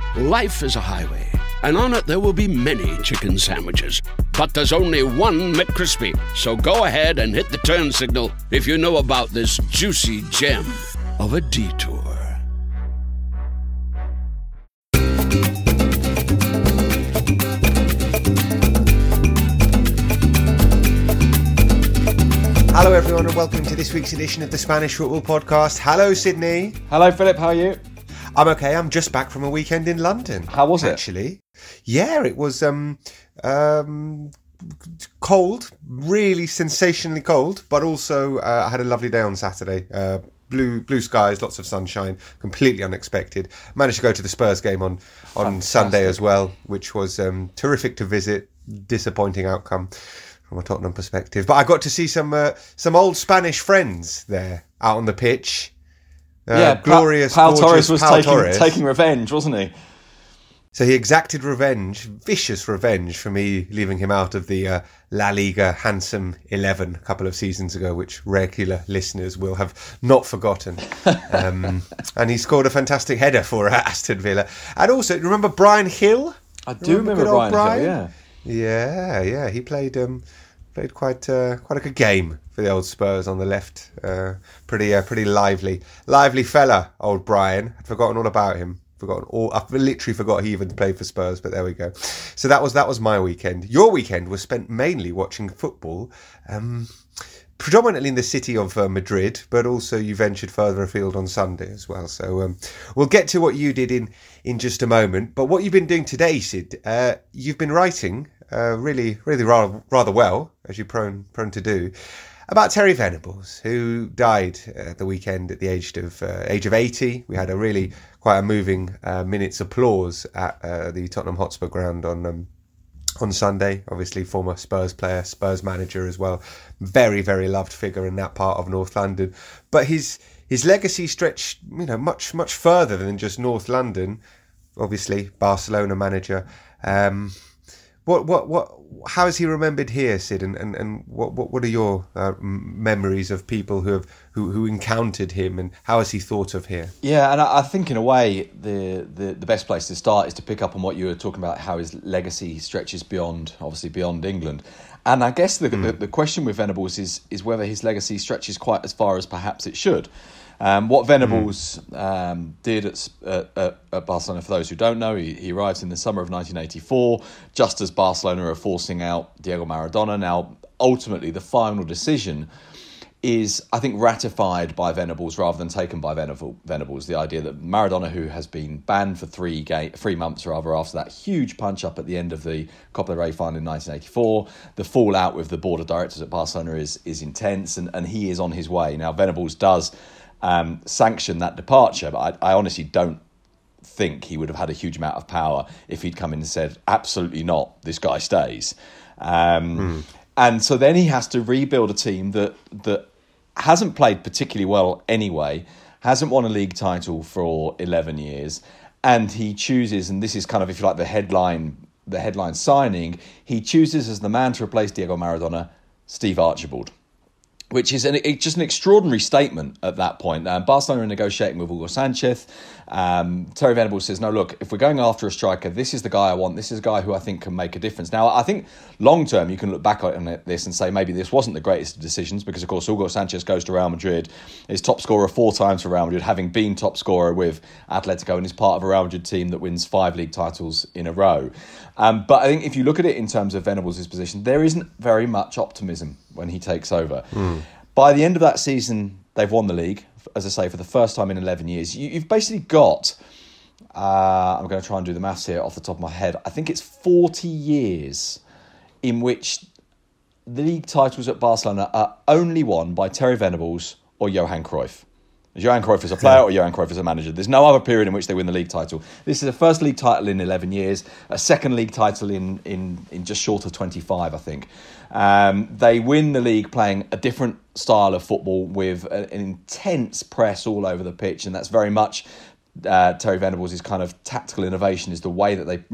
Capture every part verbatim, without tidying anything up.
Life is a highway, and on it there will be many chicken sandwiches. But there's only one McCrispy. So go ahead and hit the turn signal if you know about this juicy gem of a detour. Hello everyone and welcome to this week's edition of the Spanish Football Podcast. Hello Sydney. Hello Philip, how are you? I'm okay, I'm just back from a weekend in London. How was it? Actually, yeah, it was um, um, cold, really sensationally cold, but also uh, I had a lovely day on Saturday. Uh, blue blue skies, lots of sunshine, completely unexpected. Managed to go to the Spurs game on, on Fantastic. Sunday as well, which was um, terrific to visit, disappointing outcome from a Tottenham perspective. But I got to see some uh, some old Spanish friends there out on the pitch. Uh, yeah, glorious, Pau gorgeous Torres was Pau taking, Torres. taking revenge, wasn't he? So he exacted revenge, vicious revenge for me leaving him out of the uh, La Liga Handsome eleven a couple of seasons ago, which regular listeners will have not forgotten. Um, and he scored a fantastic header for uh, Aston Villa. And also, remember Brian Hill? I do remember, remember Brian, Brian Hill, yeah. Yeah, yeah, he played um, played quite uh, quite a good game for the old Spurs on the left. Uh, pretty uh, pretty lively, lively fella, old Brian. I'd forgotten all about him. Forgotten all. I literally forgot he even played for Spurs. But there we go. So that was that was my weekend. Your weekend was spent mainly watching football. Um, predominantly in the city of uh, Madrid, but also you ventured further afield on Sunday as well. So um, we'll get to what you did in, in just a moment. But what you've been doing today, Sid, uh, you've been writing uh, really, really rather, rather well, as you're prone, prone to do, about Terry Venables, who died at the weekend at the age of uh, age of eighty. We had a really quite a moving uh, minute's applause at uh, the Tottenham Hotspur ground on um, on Sunday. Obviously, former Spurs player, Spurs manager as well. Very, very loved figure in that part of North London. But his his legacy stretched, you know, much much further than just North London. Obviously, Barcelona manager. Um, what what what? How is he remembered here, Sid? And and, and what, what what are your uh, memories of people who have who, who encountered him, and how is he thought of here? Yeah, and I think in a way the, the, the best place to start is to pick up on what you were talking about, how his legacy stretches beyond, obviously beyond England. And I guess the, mm. the the question with Venables is is whether his legacy stretches quite as far as perhaps it should. Um, what Venables mm. um, did at, at, at Barcelona, for those who don't know, he, he arrives in the summer of nineteen eighty-four, just as Barcelona are forcing out Diego Maradona. Now, ultimately, the final decision is, I think, ratified by Venables rather than taken by Venables. The idea that Maradona, who has been banned for three ga- three months rather after that huge punch-up at the end of the Copa del Rey final in nineteen eighty-four, the fallout with the board of directors at Barcelona is, is intense, and, and he is on his way. Now, Venables does Um, sanction that departure, but I, I honestly don't think he would have had a huge amount of power if he'd come in and said, absolutely not, this guy stays. Um, mm. And so then he has to rebuild a team that that hasn't played particularly well anyway, hasn't won a league title for eleven years, and he chooses, and this is kind of, if you like, the headline, the headline signing, he chooses as the man to replace Diego Maradona, Steve Archibald, which is an, it's just an extraordinary statement at that point. Um, Barcelona are negotiating with Hugo Sanchez. Um, Terry Venables says, no, look, if we're going after a striker, this is the guy I want. This is a guy who I think can make a difference. Now, I think long-term, you can look back on this and say maybe this wasn't the greatest of decisions because, of course, Hugo Sanchez goes to Real Madrid, is top scorer four times for Real Madrid, having been top scorer with Atletico, and is part of a Real Madrid team that wins five league titles in a row. Um, but I think if you look at it in terms of Venables' position, there isn't very much optimism when he takes over. Mm. By the end of that season, they've won the league, as I say, for the first time in eleven years. You, you've basically got, uh, I'm going to try and do the maths here off the top of my head, I think it's forty years in which the league titles at Barcelona are only won by Terry Venables or Johan Cruyff. Johan Cruyff is a player or Johan Cruyff is a manager. There's no other period in which they win the league title. This is the first league title in eleven years, a second league title in in, in just short of twenty-five, I think. Um, they win the league playing a different style of football with a, an intense press all over the pitch, and that's very much uh, Terry Venables' kind of tactical innovation, is the way that they, they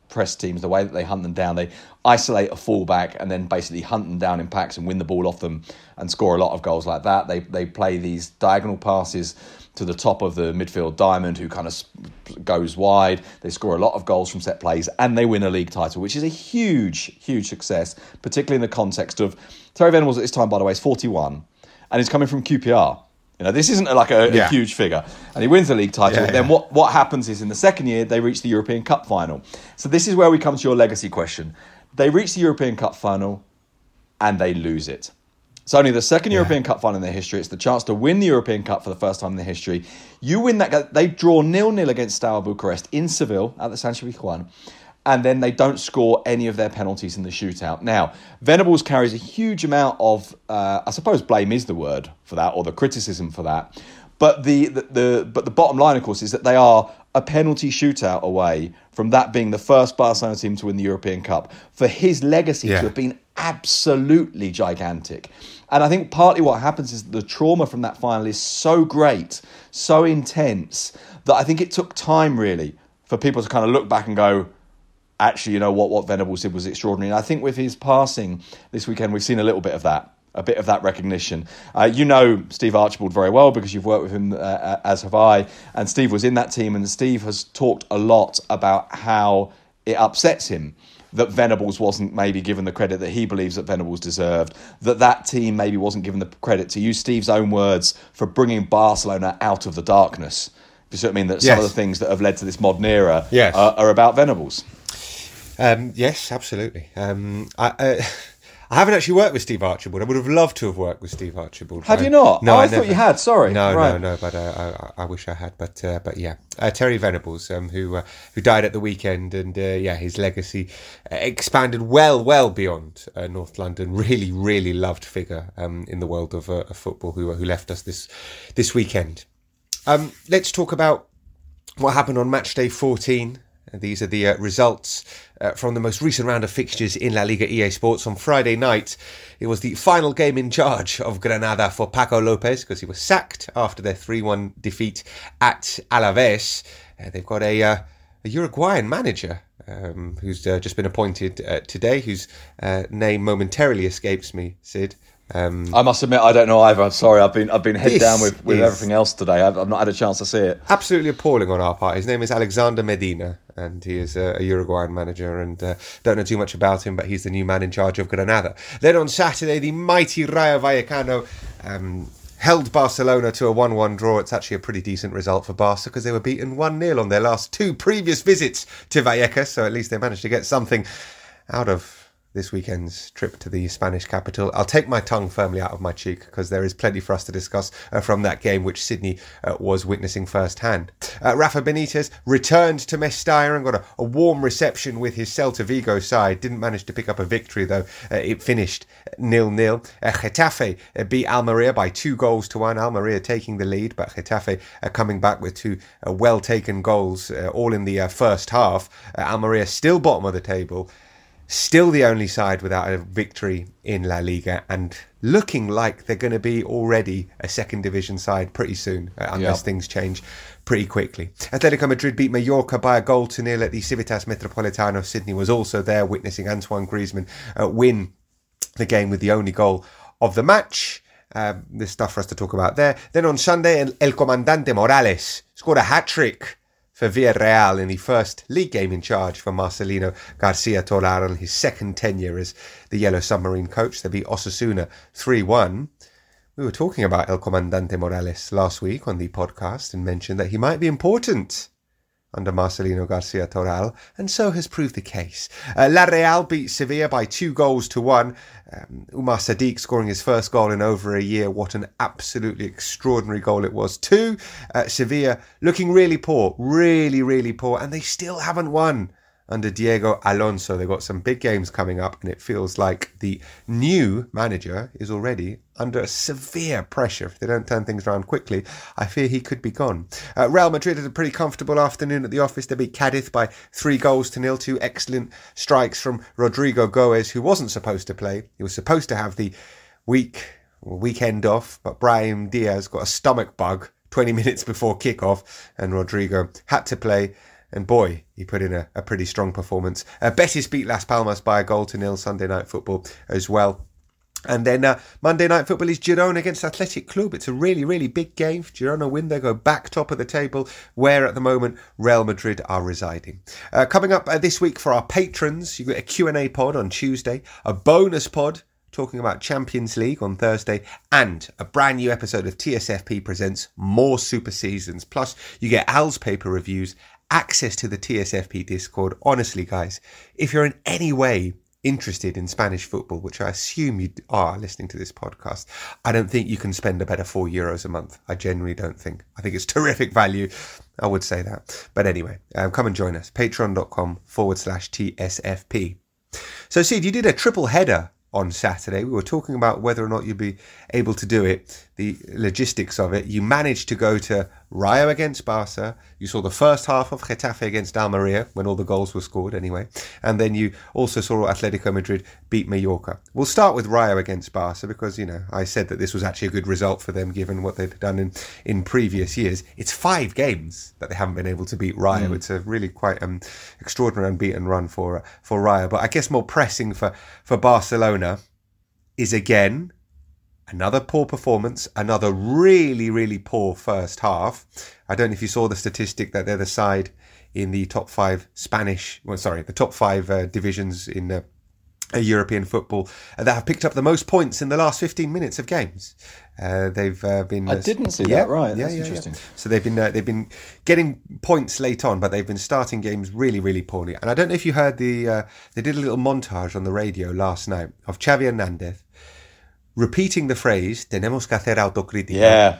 press teams, the way that they hunt them down. They isolate a fullback and then basically hunt them down in packs and win the ball off them and score a lot of goals like that. They they play these diagonal passes to the top of the midfield diamond, who kind of goes wide. They score a lot of goals from set plays and they win a league title, which is a huge, huge success, particularly in the context of Terry Venables at this time, by the way, is forty-one and he's coming from Q P R. You know, this isn't like a, yeah. a huge figure. And he wins the league title. Yeah, then yeah. what, what happens is in the second year, they reach the European Cup final. So this is where we come to your legacy question. They reach the European Cup final and they lose it. It's only the second yeah. European Cup final in their history. It's the chance to win the European Cup for the first time in their history. You win that. They draw nil-nil against Steaua Bucharest in Seville at the Sánchez Pizjuán, and then they don't score any of their penalties in the shootout. Now, Venables carries a huge amount of, uh, I suppose blame is the word for that, or the criticism for that. But the, the, the but the bottom line, of course, is that they are a penalty shootout away from that being the first Barcelona team to win the European Cup. For his legacy yeah. to have been absolutely gigantic. And I think partly what happens is the trauma from that final is so great, so intense, that I think it took time really for people to kind of look back and go, actually, you know what, what Venables did was extraordinary. And I think with his passing this weekend, we've seen a little bit of that, a bit of that recognition. Uh, you know Steve Archibald very well because you've worked with him, uh, as have I. And Steve was in that team, and Steve has talked a lot about how it upsets him that Venables wasn't maybe given the credit that he believes that Venables deserved, that that team maybe wasn't given the credit, to use Steve's own words, for bringing Barcelona out of the darkness. You see what I mean? That some yes. of the things that have led to this modern era yes. are, are about Venables. Um, yes, absolutely. Um, I, uh, I haven't actually worked with Steve Archibald. I would have loved to have worked with Steve Archibald. Have I, you not? No, oh, I, I thought never, you had. Sorry. No, right. no, no. But uh, I, I wish I had. But uh, but yeah, uh, Terry Venables, um, who uh, who died at the weekend, and uh, yeah, his legacy uh, expanded well, well beyond uh, North London. Really, really loved figure um, in the world of, uh, of football, who who left us this this weekend. Um, let's talk about what happened on match day fourteen. These are the uh, results uh, from the most recent round of fixtures in La Liga E A Sports. On Friday night, it was the final game in charge of Granada for Paco Lopez, because he was sacked after their three one defeat at Alaves. Uh, they've got a, uh, a Uruguayan manager um, who's uh, just been appointed uh, today, whose uh, name momentarily escapes me, Sid. Um, I must admit, I don't know either. I'm sorry, I've been I've been head down with, with everything else today. I've, I've not had a chance to see it. Absolutely appalling on our part. His name is Alexander Medina, and he is a, a Uruguayan manager, and uh, don't know too much about him, but he's the new man in charge of Granada. Then on Saturday, the mighty Rayo Vallecano um, held Barcelona to a one one draw. It's actually a pretty decent result for Barca, because they were beaten one nil on their last two previous visits to Vallecas, so at least they managed to get something out of this weekend's trip to the Spanish capital. I'll take my tongue firmly out of my cheek, because there is plenty for us to discuss uh, from that game, which Sydney uh, was witnessing firsthand. Uh, Rafa Benitez returned to Mestalla and got a, a warm reception with his Celta Vigo side. Didn't manage to pick up a victory, though. Uh, it finished nil-nil. Uh, Getafe uh, beat Almeria by two goals to one. Almeria taking the lead, but Getafe uh, coming back with two uh, well-taken goals, uh, all in the uh, first half. Uh, Almeria still bottom of the table. Still the only side without a victory in La Liga, and looking like they're going to be already a second division side pretty soon, uh, unless yep. things change pretty quickly. Atletico Madrid beat Mallorca by a goal to nil at the Civitas Metropolitano. Sydney was also there, witnessing Antoine Griezmann uh, win the game with the only goal of the match. Um, there's stuff for us to talk about there. Then on Sunday, El, El Comandante Morales scored a hat-trick for Villarreal in the first league game in charge for Marcelino Garcia Toral, his second tenure as the Yellow Submarine coach. They beat Osasuna three one. We were talking about El Comandante Morales last week on the podcast and mentioned that he might be important under Marcelino Garcia Toral, and so has proved the case. Uh, La Real beat Sevilla by two goals to one. Um, Umar Sadiq scoring his first goal in over a year. What an absolutely extraordinary goal it was too. Uh, Sevilla looking really poor, really, really poor, and they still haven't won under Diego Alonso. They've got some big games coming up, and it feels like the new manager is already under severe pressure. If they don't turn things around quickly, I fear he could be gone. Uh, Real Madrid had a pretty comfortable afternoon at the office. They beat Cadiz by three goals to nil. Two excellent strikes from Rodrigo Goes, who wasn't supposed to play. He was supposed to have the week weekend off, but Brahim Diaz got a stomach bug twenty minutes before kickoff, and Rodrigo had to play. And boy, he put in a, a pretty strong performance. Uh, Betis beat Las Palmas by a goal to nil Sunday Night Football as well. And then uh, Monday Night Football is Girona against Athletic Club. It's a really, really big game. If Girona win, they go back top of the table, where at the moment Real Madrid are residing. Uh, coming up uh, this week for our patrons, you've got a Q and A pod on Tuesday, a bonus pod talking about Champions League on Thursday, and a brand new episode of T S F P Presents More Super Seasons. Plus, you get Al's paper reviews, access to the T S F P Discord. Honestly, guys, if you're in any way interested in Spanish football, which I assume you are listening to this podcast, I don't think you can spend a better four euros a month. I genuinely don't think. I think it's terrific value. I would say that. But anyway, um, come and join us. Patreon.com forward slash TSFP. So, Sid, you did a triple header on Saturday. We were talking about whether or not you'd be able to do it, the logistics of it. You managed to go to Rayo against Barca. You saw the first half of Getafe against Almeria, when all the goals were scored anyway. And then you also saw Atletico Madrid beat Mallorca. We'll start with Rayo against Barca because, you know, I said that this was actually a good result for them given what they've done in, in previous years. It's five games that they haven't been able to beat Rayo. Mm. It's a really quite um, extraordinary unbeaten run for, for Rayo. But I guess more pressing for, for Barcelona is, again, another poor performance, another really, really poor first half. I don't know if you saw the statistic that they're the side in the top five Spanish, well, sorry, the top five uh, divisions in uh, European football uh, that have picked up the most points in the last fifteen minutes of games. Uh, they've uh, been. I didn't see yeah, that. Right, yeah, that's yeah, interesting. Yeah. So they've been uh, they've been getting points late on, but they've been starting games really, really poorly. And I don't know if you heard the uh, they did a little montage on the radio last night of Xavi Hernandez repeating the phrase "Tenemos que hacer autocrítica." Yeah,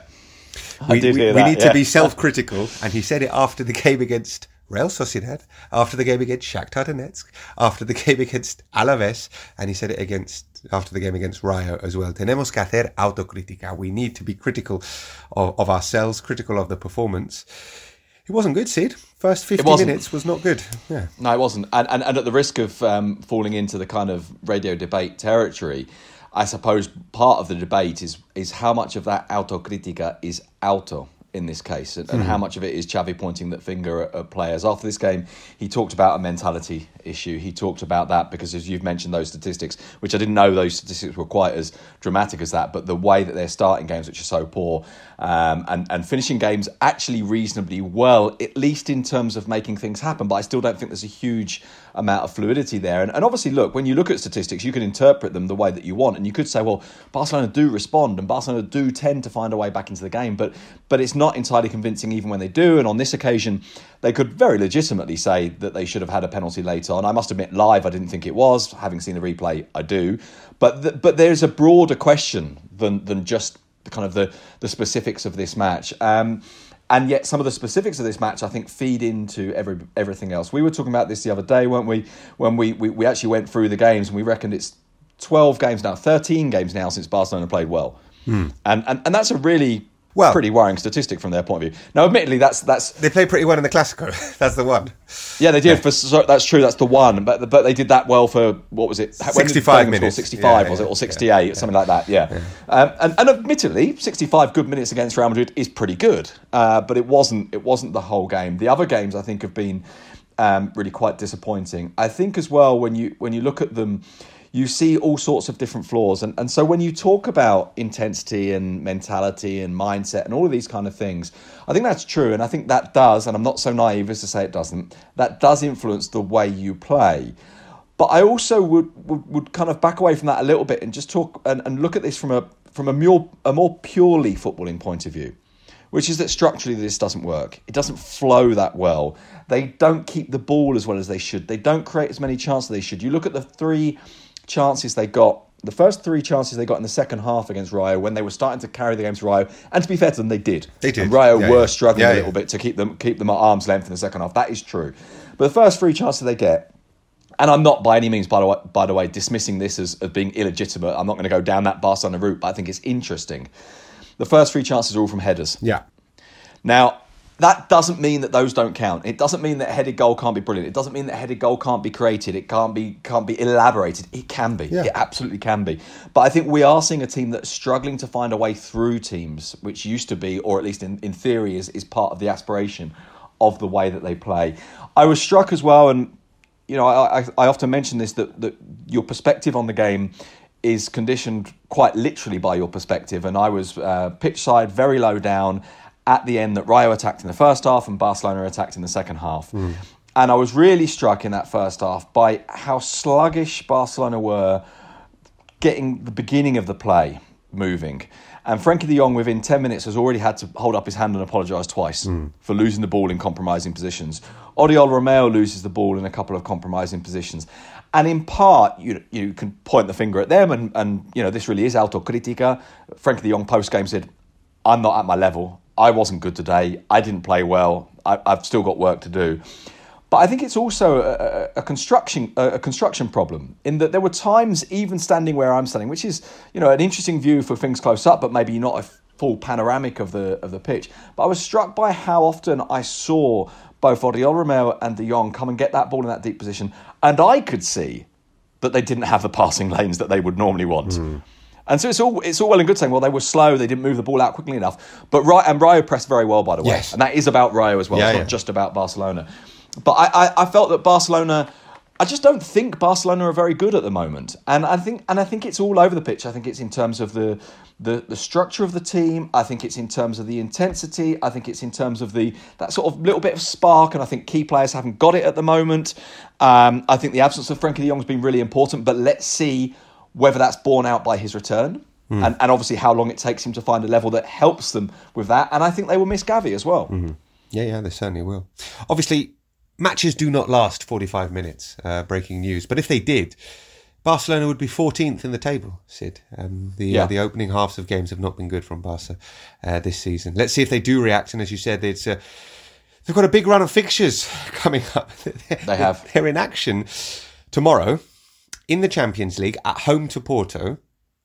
I we, did we, hear we that. need yeah. to be self-critical, and he said it after the game against Real Sociedad, after the game against Shakhtar Donetsk, after the game against Alaves, and he said it against after the game against Rayo as well. Tenemos que hacer autocrítica. We need to be critical of, of ourselves, critical of the performance. It wasn't good, Sid. First fifty minutes was not good. Yeah. No, it wasn't. And, and, and at the risk of um, falling into the kind of radio debate territory, I suppose part of the debate is is how much of that autocrítica is auto in this case, and, and mm-hmm. how much of it is Xavi pointing that finger at, at players. After this game, he talked about a mentality issue. He talked about that because, as you've mentioned, those statistics, which I didn't know those statistics were quite as dramatic as that, but the way that they're starting games, which are so poor, um, and, and finishing games actually reasonably well, at least in terms of making things happen. But I still don't think there's a huge amount of fluidity there. And, and obviously, look, when you look at statistics, you can interpret them the way that you want. And you could say, well, Barcelona do respond and Barcelona do tend to find a way back into the game, but but it's not entirely convincing even when they do. And on this occasion, they could very legitimately say that they should have had a penalty late on. I must admit, live, I didn't think it was. Having seen the replay, I do. But the, but there's a broader question than than just the kind of the, the specifics of this match. Um, and yet some of the specifics of this match, I think, feed into every everything else. We were talking about this the other day, weren't we? When we, we, we actually went through the games and we reckoned it's twelve games now, thirteen games now since Barcelona played well. Mm. And, and and that's a really... Well, pretty worrying statistic from their point of view. Now, admittedly, that's that's they played pretty well in the Clásico. That's the one. Yeah, they did. Yeah. For so, that's true. That's the one. But but they did that well for what was it? Sixty-five minutes. Sixty-five yeah, was yeah, it, or sixty-eight, yeah, something yeah. like that? Yeah. yeah. Um, and, and admittedly, sixty-five good minutes against Real Madrid is pretty good. Uh, but it wasn't. It wasn't the whole game. The other games, I think, have been um, really quite disappointing. I think as well when you when you look at them, you see all sorts of different flaws. And, and so when you talk about intensity and mentality and mindset and all of these kind of things, I think that's true. And I think that does, and I'm not so naive as to say it doesn't, that does influence the way you play. But I also would, would, would kind of back away from that a little bit and just talk and, and look at this from a from a more, a more purely footballing point of view, which is that structurally this doesn't work. It doesn't flow that well. They don't keep the ball as well as they should. They don't create as many chances as they should. You look at the three chances they got, the first three chances they got in the second half against Rayo when they were starting to carry the game to Rayo, and to be fair to them, they did. They did. And Rayo yeah, were yeah. struggling yeah, a little yeah. bit to keep them keep them at arm's length in the second half. That is true. But the first three chances they get, and I'm not by any means, by the way, by the way dismissing this as, as being illegitimate. I'm not going to go down that Barcelona route, but I think it's interesting. The first three chances are all from headers. Yeah. Now, that doesn't mean that those don't count. It doesn't mean that a headed goal can't be brilliant. It doesn't mean that a headed goal can't be created. It can't be can't be elaborated. It can be. Yeah. It absolutely can be. But I think we are seeing a team that's struggling to find a way through teams, which used to be, or at least in, in theory, is, is part of the aspiration, of the way that they play. I was struck as well, and you know, I, I, I often mention this, that, that your perspective on the game is conditioned quite literally by your perspective. And I was uh, pitch side, very low down at the end, that Rayo attacked in the first half and Barcelona attacked in the second half. Mm. And I was really struck in that first half by how sluggish Barcelona were getting the beginning of the play moving. And Frenkie de Jong, within ten minutes, has already had to hold up his hand and apologise twice mm. for losing the ball in compromising positions. Oriol Romeu loses the ball in a couple of compromising positions. And in part, you you can point the finger at them, and, and you know, this really is autocritica. Frenkie de Jong post-game said, I'm not at my level. I wasn't good today. I didn't play well. I, I've still got work to do. But I think it's also a, a construction a construction problem, in that there were times, even standing where I'm standing, which is, you know, an interesting view for things close up, but maybe not a full panoramic of the of the pitch. But I was struck by how often I saw both Oriol Romeu and De Jong come and get that ball in that deep position, and I could see that they didn't have the passing lanes that they would normally want. Mm. And so it's all it's all well and good saying, well, they were slow, they didn't move the ball out quickly enough. But and Rayo pressed very well, by the way. Yes. And that is about Rayo as well. Yeah, it's not yeah. just about Barcelona. But I, I, I felt that Barcelona, I just don't think Barcelona are very good at the moment. And I think and I think it's all over the pitch. I think it's in terms of the, the the structure of the team. I think it's in terms of the intensity. I think it's in terms of the that sort of little bit of spark. And I think key players haven't got it at the moment. Um, I think the absence of Frenkie de Jong has been really important. But let's see whether that's borne out by his return. Mm. And, and obviously how long it takes him to find a level that helps them with that. And I think they will miss Gavi as well. Mm-hmm. Yeah, yeah, they certainly will. Obviously, matches do not last forty-five minutes, uh, breaking news. But if they did, Barcelona would be fourteenth in the table, Sid. Um, the yeah. uh, the opening halves of games have not been good from Barca uh, this season. Let's see if they do react. And as you said, it's uh, they've got a big run of fixtures coming up. They have. They're in action tomorrow in the Champions League at home to Porto,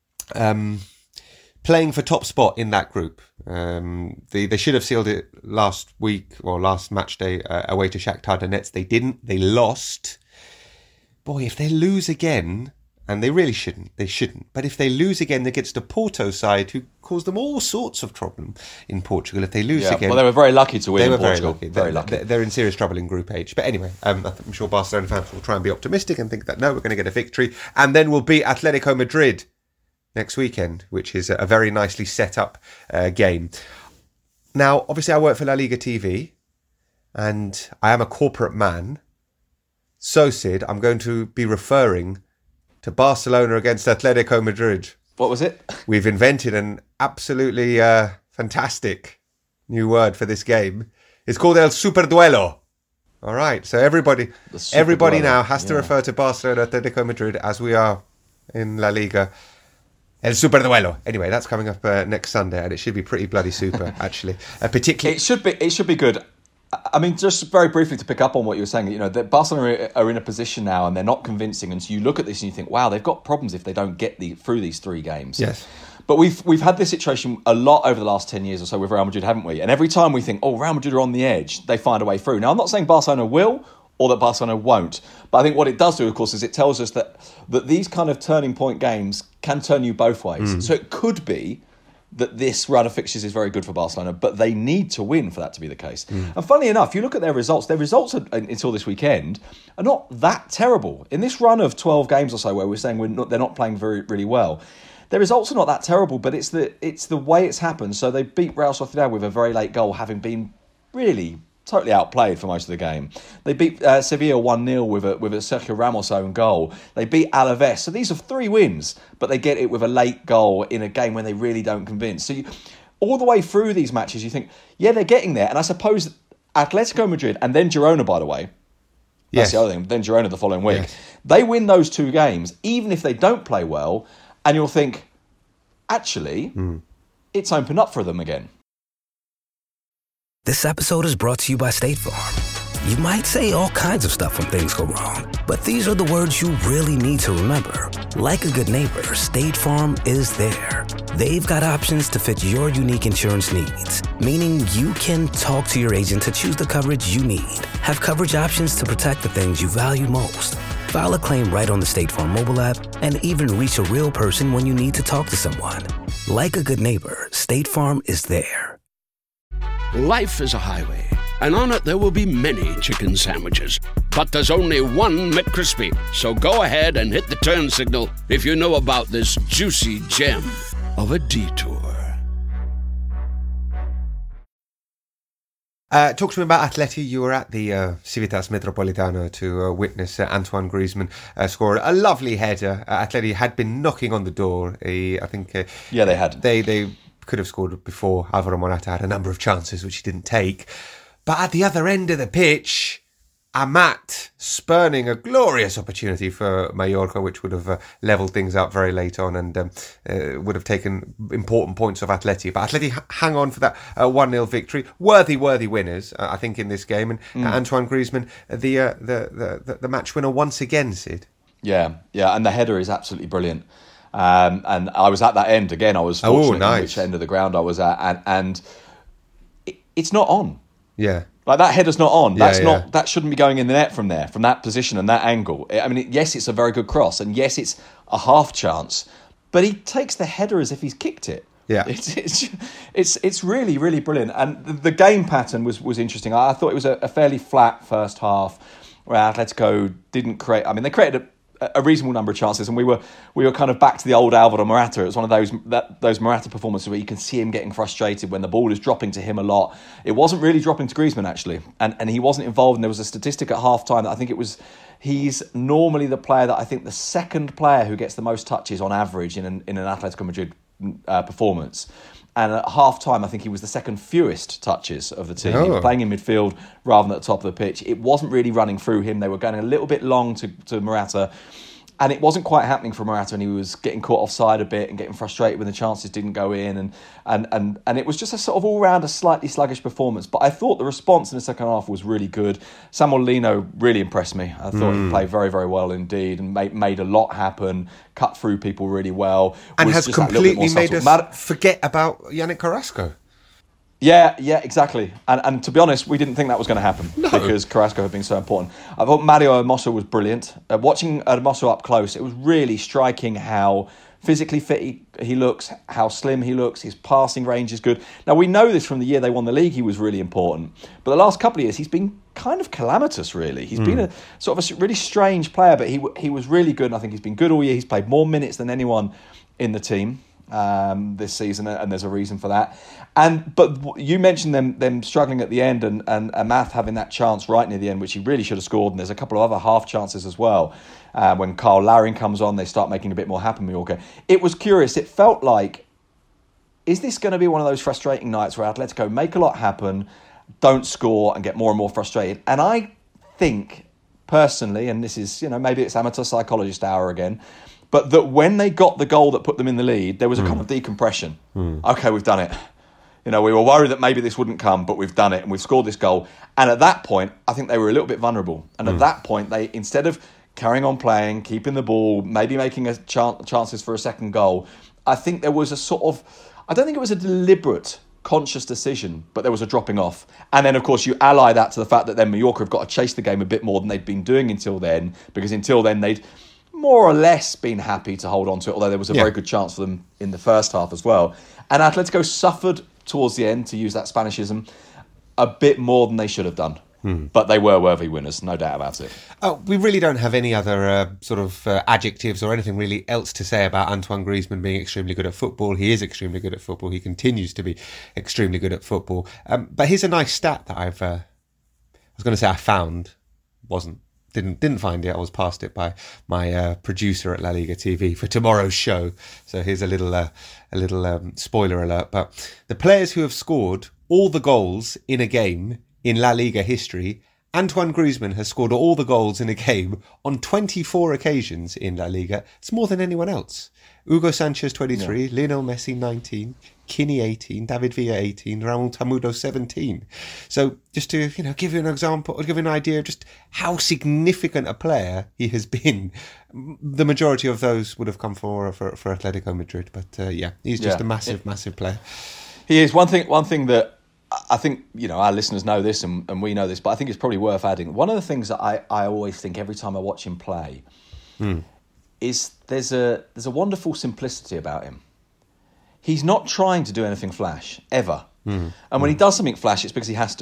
um, playing for top spot in that group. Um, they, they should have sealed it last week or last match day uh, away to Shakhtar Donetsk. They didn't. They lost. Boy, if they lose again, and they really shouldn't, they shouldn't. But if they lose again against a Porto side who caused them all sorts of problem in Portugal, if they lose yeah, again... Well, they were very lucky to win they in were Portugal. Very lucky. Very they're, lucky. They're, they're in serious trouble in Group H. But anyway, um, I'm sure Barcelona fans will try and be optimistic and think that, no, we're going to get a victory. And then we'll beat Atletico Madrid next weekend, which is a very nicely set up uh, game. Now, obviously, I work for La Liga T V, and I am a corporate man. So, Sid, I'm going to be referring to Barcelona against Atletico Madrid. What was it? We've invented an absolutely uh, fantastic new word for this game. It's called El Superduelo. All right, so everybody, everybody Duelo. now has to yeah. refer to Barcelona Atletico Madrid as we are in La Liga. El Superduelo. Anyway, that's coming up uh, next Sunday, and it should be pretty bloody super, actually. Uh, particularly, it should be. It should be good. I mean, just very briefly to pick up on what you were saying, you know, that Barcelona are in a position now, and they're not convincing, and so you look at this and you think, wow, they've got problems if they don't get the through these three games. Yes. But we've we've had this situation a lot over the last ten years or so with Real Madrid, haven't we? And every time we think, oh, Real Madrid are on the edge, they find a way through. Now, I'm not saying Barcelona will or that Barcelona won't, but I think what it does do, of course, is it tells us that that these kind of turning point games can turn you both ways. Mm. So it could be that this run of fixtures is very good for Barcelona, but they need to win for that to be the case. Mm. And funnily enough, you look at their results, their results are, until this weekend are not that terrible. In this run of twelve games or so where we're saying we're not, they're not playing very really well, their results are not that terrible, but it's the it's the way it's happened. So they beat Real Sociedad with a very late goal, having been really totally outplayed for most of the game. They beat uh, Sevilla one nil with a with a Sergio Ramos own goal. They beat Alaves. So these are three wins, but they get it with a late goal in a game when they really don't convince. So you, all the way through these matches, you think, yeah, they're getting there. And I suppose Atletico Madrid, and then Girona, by the way, that's yes. the other thing, then Girona the following week, yes. they win those two games, even if they don't play well, and you'll think, actually, mm. it's opened up for them again. This episode is brought to you by State Farm. You might say all kinds of stuff when things go wrong, but these are the words you really need to remember. Like a good neighbor, State Farm is there. They've got options to fit your unique insurance needs, meaning you can talk to your agent to choose the coverage you need, have coverage options to protect the things you value most, file a claim right on the State Farm mobile app, and even reach a real person when you need to talk to someone. Like a good neighbor, State Farm is there. Life is a highway, and on it there will be many chicken sandwiches. But there's only one McCrispy. So go ahead and hit the turn signal if you know about this juicy gem of a detour. Uh, talk to me about Atleti. You were at the uh, Civitas Metropolitano to uh, witness uh, Antoine Griezmann uh, score a lovely header. Uh, Atleti had been knocking on the door. He, I think. Uh, yeah, they had. They they could have scored before. Alvaro Morata had a number of chances which he didn't take. But at the other end of the pitch, Amat spurning a glorious opportunity for Mallorca, which would have uh, levelled things up very late on and um, uh, would have taken important points off Atleti. But Atleti h- hang on for that uh, one nil victory. Worthy, worthy winners, uh, I think, in this game. And mm. uh, Antoine Griezmann, uh, the, uh, the, the the match winner once again, Sid. Yeah, yeah, and the header is absolutely brilliant. Um, and I was at that end again. I was fortunate oh, nice. in which end of the ground I was at, and, and it, it's not on. Yeah. Like, that header's not on. That's yeah, not. yeah. That shouldn't be going in the net from there, from that position and that angle. I mean, it, yes, it's a very good cross, and yes, it's a half chance, but he takes the header as if he's kicked it. Yeah, it's it's it's, it's really really brilliant, and the, the game pattern was was interesting. I, I thought it was a, a fairly flat first half where Atletico didn't create. I mean, they created a. a reasonable number of chances, and we were we were kind of back to the old Alvaro Morata. It was one of those that, those Morata performances where you can see him getting frustrated when the ball is dropping to him a lot. It wasn't really dropping to Griezmann, actually, and and he wasn't involved. And there was a statistic at half time that I think it was he's normally the player that I think the second player who gets the most touches on average in an in an Atletico Madrid uh, performance. And at half-time, I think he was the second fewest touches of the team. Oh. He was playing in midfield rather than at the top of the pitch. It wasn't really running through him. They were going a little bit long to, to Morata. And it wasn't quite happening for Morata, and he was getting caught offside a bit and getting frustrated when the chances didn't go in. And and and, and it was just a sort of all-round, a slightly sluggish performance. But I thought the response in the second half was really good. Samuel Lino really impressed me. I thought mm. he played very, very well indeed and made, made a lot happen, cut through people really well. And has completely made us Mar- forget about Yannick Carrasco. Yeah, yeah, exactly. And and to be honest, we didn't think that was going to happen no. because Carrasco had been so important. I thought Mario Hermoso was brilliant. Uh, watching Hermoso up close, it was really striking how physically fit he, he looks, how slim he looks, his passing range is good. Now, we know this from the year they won the league, he was really important. But the last couple of years, he's been kind of calamitous, really. He's mm. been a sort of a really strange player, but he he was really good, and I think he's been good all year. He's played more minutes than anyone in the team um, this season, and there's a reason for that. And but you mentioned them them struggling at the end, and and Amath having that chance right near the end, which he really should have scored. And there's a couple of other half chances as well. Uh, when Carl Larin comes on, they start making a bit more happen. Mallorca. It was curious. It felt like, is this going to be one of those frustrating nights where Atletico make a lot happen, don't score, and get more and more frustrated? And I think personally, and this is, you know, maybe it's amateur psychologist hour again, but that when they got the goal that put them in the lead, there was a mm. kind of decompression. Mm. Okay, we've done it. You know, we were worried that maybe this wouldn't come, but we've done it and we've scored this goal. And at that point, I think they were a little bit vulnerable. And mm. at that point, they, instead of carrying on playing, keeping the ball, maybe making a ch- chances for a second goal, I think there was a sort of, I don't think it was a deliberate, conscious decision, but there was a dropping off. And then, of course, you ally that to the fact that then Mallorca have got to chase the game a bit more than they'd been doing until then, because until then they'd more or less been happy to hold on to it, although there was a yeah. very good chance for them in the first half as well. And Atletico suffered towards the end, to use that Spanishism, a bit more than they should have done. Hmm. But they were worthy winners, no doubt about it. Oh, we really don't have any other uh, sort of uh, adjectives or anything really else to say about Antoine Griezmann being extremely good at football. He is extremely good at football. He continues to be extremely good at football. Um, but here's a nice stat that I've, uh, I was going to say I found, wasn't. Didn't didn't find it. I was passed it by my uh, producer at La Liga T V for tomorrow's show. So here's a little uh, a little um, spoiler alert. But the players who have scored all the goals in a game in La Liga history, Antoine Griezmann has scored all the goals in a game on twenty-four occasions in La Liga. It's more than anyone else. Hugo Sanchez twenty-three, yeah. Lionel Messi nineteen, Kinney eighteen, David Villa eighteen, Raul Tamudo seventeen. So just to, you know, give you an example, or give you an idea of just how significant a player he has been. The majority of those would have come for for, for Atletico Madrid, but uh, yeah, he's just yeah. a massive, it, massive player. He is. One thing. One thing that I think, you know, our listeners know this and, and we know this, but I think it's probably worth adding. One of the things that I, I always think every time I watch him play mm. is there's a there's a wonderful simplicity about him. He's not trying to do anything flash, ever. Mm. And when mm. he does something flash, it's because he has to.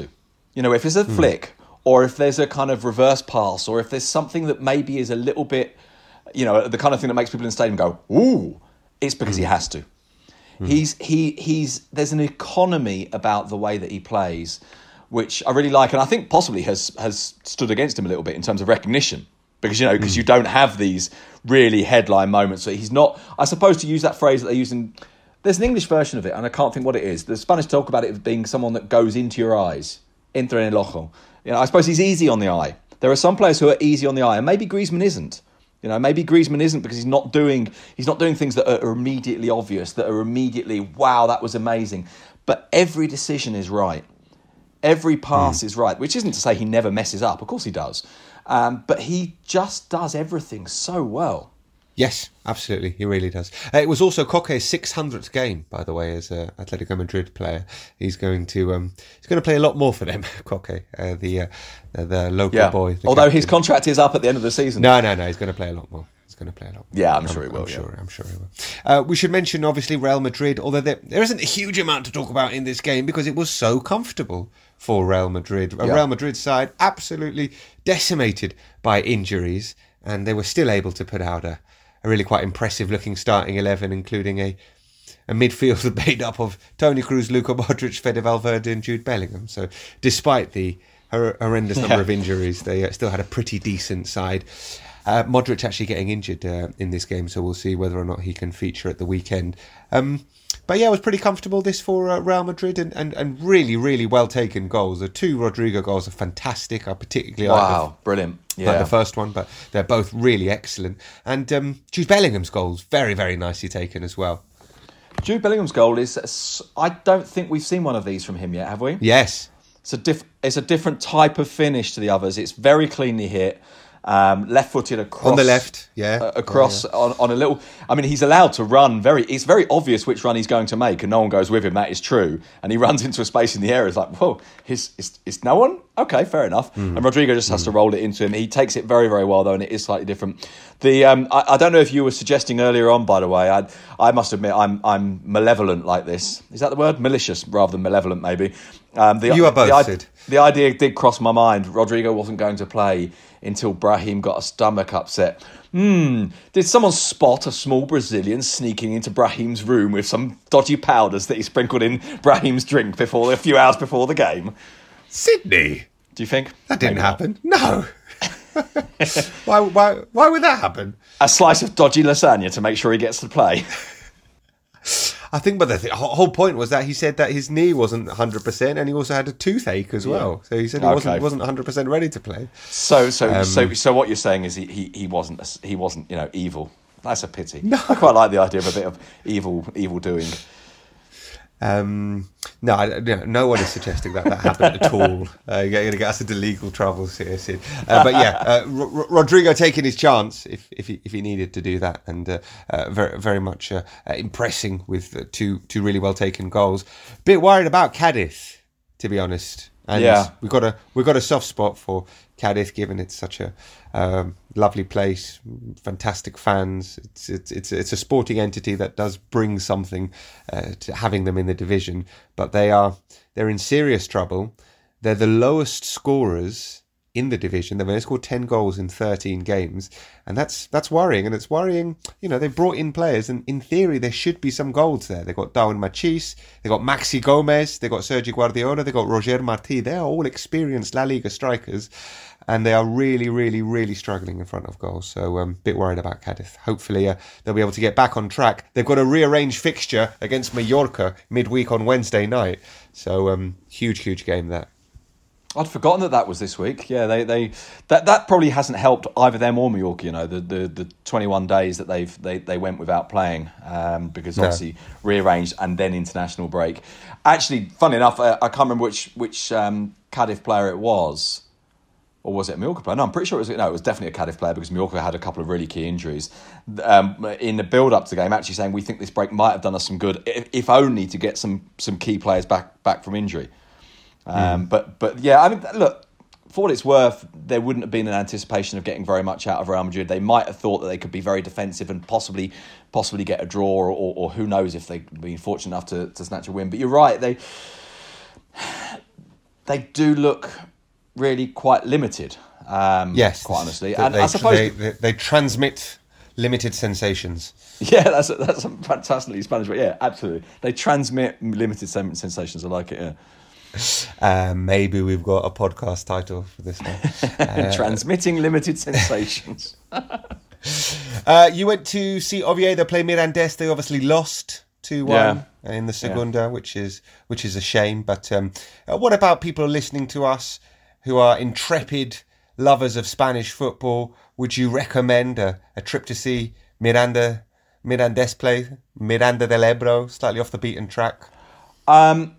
You know, if it's a mm. flick, or if there's a kind of reverse pass, or if there's something that maybe is a little bit, you know, the kind of thing that makes people in the stadium go, ooh, it's because mm. he has to. Mm. He's he he's there's an economy about the way that he plays, which I really like, and I think possibly has has stood against him a little bit in terms of recognition. Because, you know, because mm. you don't have these really headline moments. So he's not, I suppose, to use that phrase that they use in, there's an English version of it, and I can't think what it is. The Spanish talk about it as being someone that goes into your eyes. Entra en el ojo. You know, I suppose he's easy on the eye. There are some players who are easy on the eye, and maybe Griezmann isn't. You know, maybe Griezmann isn't because he's not doing, he's not doing things that are immediately obvious, that are immediately, wow, that was amazing. But every decision is right. Every pass mm. is right, which isn't to say he never messes up. Of course he does. Um, but he just does everything so well. Yes, absolutely, he really does. Uh, it was also Koke's six hundredth game, by the way, as an Atletico Madrid player. He's going to um, he's going to play a lot more for them, Koke, uh, the uh, the local yeah. boy. Although captain. His contract is up at the end of the season. No, no, no, he's going to play a lot more. He's going to play a lot more. Yeah, I'm sure he will. I'm yeah. sure. I'm sure he will. Uh, we should mention, obviously, Real Madrid. Although there, there isn't a huge amount to talk about in this game because it was so comfortable for Real Madrid. A yeah. Real Madrid side absolutely decimated by injuries, and they were still able to put out a, a really quite impressive looking starting eleven, including a a midfield made up of Toni Kroos, Luka Modric, Fede Valverde and Jude Bellingham. So despite the hor- horrendous number yeah. of injuries, they uh, still had a pretty decent side. Uh, Modric actually getting injured uh, in this game, so we'll see whether or not he can feature at the weekend. Um, but yeah, it was pretty comfortable this for uh, Real Madrid, and, and, and really, really well taken goals. The two Rodrigo goals are fantastic. I particularly wow, like the, brilliant. Yeah. like the first one, but they're both really excellent. And um, Jude Bellingham's goals, very, very nicely taken as well. Jude Bellingham's goal is, I don't think we've seen one of these from him yet, have we? Yes. It's a, diff- it's a different type of finish to the others. It's very cleanly hit. Um, left-footed across on the left, yeah, uh, across yeah, yeah. On, on a little. I mean, he's allowed to run very. It's very obvious which run he's going to make, and no one goes with him. That is true, and he runs into a space in the area. It's like, whoa, is is is no one? Okay, fair enough. Mm. And Rodrigo just has mm. to roll it into him. He takes it very, very well though, and it is slightly different. The um, I, I don't know if you were suggesting earlier on, by the way. I I must admit, I'm I'm malevolent like this. Is that the word? Malicious rather than malevolent, maybe. Um, the, you are both. The, Sid. the idea did cross my mind. Rodrigo wasn't going to play until Brahim got a stomach upset. Hmm, did someone spot a small Brazilian sneaking into Brahim's room with some dodgy powders that he sprinkled in Brahim's drink before a few hours before the game? Sydney? Do you think? That didn't Maybe happen. Not. No. why, why, why would that happen? A slice of dodgy lasagna to make sure he gets to play. I think, but the th- whole point was that he said that his knee wasn't one hundred percent, and he also had a toothache as well. Yeah. So he said he okay. wasn't wasn't one hundred percent ready to play. So, so, um, so, so, what you're saying is he, he, he wasn't he wasn't you know evil. That's a pity. No. I quite like the idea of a bit of evil evil doing. Um, no, I, no, no one is suggesting that that happened at all. Uh, you're going to get us into legal troubles here, Sid. Uh, but yeah, uh, R- Rodrigo taking his chance if if he, if he needed to do that, and uh, uh, very very much uh, uh, impressing with uh, two two really well taken goals. Bit worried about Cadiz, to be honest. And yeah, we've got a we've got a soft spot for Cadiz, given it's such a um, lovely place, fantastic fans. It's it's it's it's a sporting entity that does bring something uh, to having them in the division, but they are they're in serious trouble. They're the lowest scorers in the division. They've only scored ten goals in thirteen games, and that's that's worrying. And it's worrying. You know, they've brought in players, and in theory there should be some goals there. They've got Darwin Machís, they've got Maxi Gomez, they've got Sergi Guardiola, they've got Roger Martí. They are all experienced La Liga strikers, and they are really, really, really struggling in front of goals. So I'm um, a bit worried about Cadiz. Hopefully uh, they'll be able to get back on track. They've got a rearranged fixture against Mallorca midweek on Wednesday night. So um, huge, huge game there. I'd forgotten that that was this week. Yeah, they, they that that probably hasn't helped either them or Mallorca. You know, the the, the twenty-one days that they've they, they went without playing um, because obviously no. rearranged and then international break. Actually, funny enough, I, I can't remember which which um, Cadiz player it was, or was it a Mallorca player? No, I'm pretty sure it was. No, it was definitely a Cadiz player because Mallorca had a couple of really key injuries um, in the build up to the game. Actually, saying we think this break might have done us some good, if, if only to get some some key players back back from injury. Um, mm. But but yeah, I mean, look, for what it's worth, there wouldn't have been an anticipation of getting very much out of Real Madrid. They might have thought that they could be very defensive and possibly possibly get a draw, or, or, or who knows if they'd been fortunate enough to, to snatch a win. But you're right, they they do look really quite limited. Um, yes, quite honestly, they, and they, I suppose they, they, they transmit limited sensations. Yeah, that's a, that's a fantastically Spanish word. Yeah, absolutely. They transmit limited sensations. I like it. Yeah. Uh, maybe we've got a podcast title for this one. Uh, Transmitting limited sensations. uh, you went to see Oviedo play Mirandés. They obviously lost two one Yeah. in the Segunda, yeah. which is which is a shame. But um, uh, what about people listening to us who are intrepid lovers of Spanish football? Would you recommend a, a trip to see Miranda, Mirandés play, Miranda del Ebro, slightly off the beaten track? Um,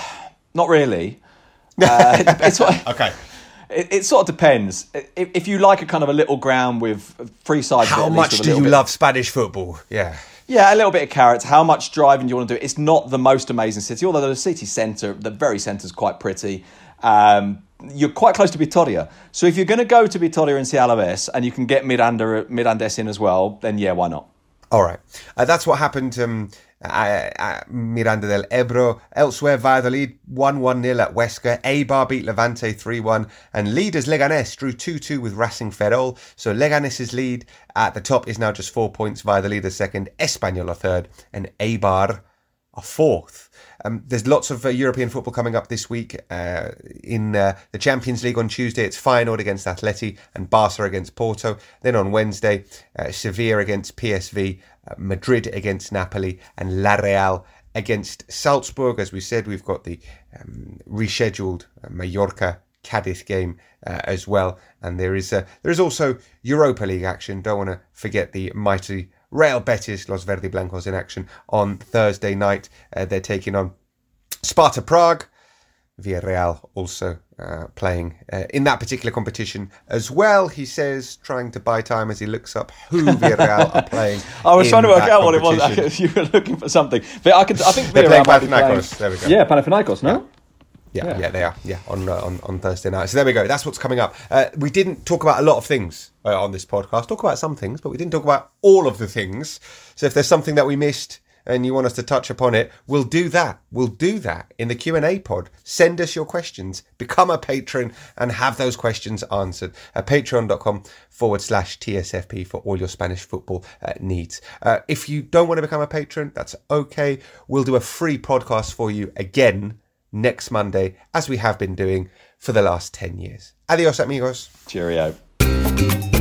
not really. Uh, it, it's what, okay. It, it sort of depends. If, if you like a kind of a little ground with three sides, how of it, much do you bit, love Spanish football? Yeah. Yeah, a little bit of carrots. How much driving do you want to do? It's not the most amazing city, although the city centre, the very centre, is quite pretty. Um, you're quite close to Vitoria. So if you're going to go to Vitoria and see Alaves, and you can get Miranda, Mirandés in as well, then yeah, why not? All right. Uh, that's what happened um, at, at Miranda del Ebro. Elsewhere, Valladolid one one nil at Huesca. Eibar beat Levante three one. And leaders Leganés drew two two with Racing Ferrol. So Leganés' lead at the top is now just four points. Valladolid are second. Espanyol are third. And Eibar are fourth. Um, there's lots of uh, European football coming up this week. Uh, in uh, the Champions League on Tuesday, it's Feyenoord against Atleti and Barca against Porto. Then on Wednesday, uh, Sevilla against P S V, uh, Madrid against Napoli, and La Real against Salzburg. As we said, we've got the um, rescheduled uh, Mallorca Cadiz game uh, as well. And there is uh, there is also Europa League action. Don't want to forget the mighty Real Betis, Los Verde Blancos in action on Thursday night. Uh, they're taking on Sparta Prague. Villarreal also uh, playing uh, in that particular competition as well. He says, trying to buy time as he looks up who Villarreal are playing. I was trying to work out what it was. You were looking for something. But I could. I think they're playing Villarreal might be Panathinaikos. There we go. Yeah, Panathinaikos. No. Yeah. Yeah, yeah, yeah, they are. Yeah, on, uh, on on Thursday night. So there we go. That's what's coming up. Uh, we didn't talk about a lot of things uh, on this podcast. Talk about some things, but we didn't talk about all of the things. So if there's something that we missed and you want us to touch upon it, we'll do that. We'll do that in the Q and A pod. Send us your questions. Become a patron and have those questions answered at patreon.com forward slash TSFP for all your Spanish football uh, needs. Uh, if you don't want to become a patron, that's okay. We'll do a free podcast for you again next Monday, as we have been doing for the last ten years. Adios, amigos. Cheerio.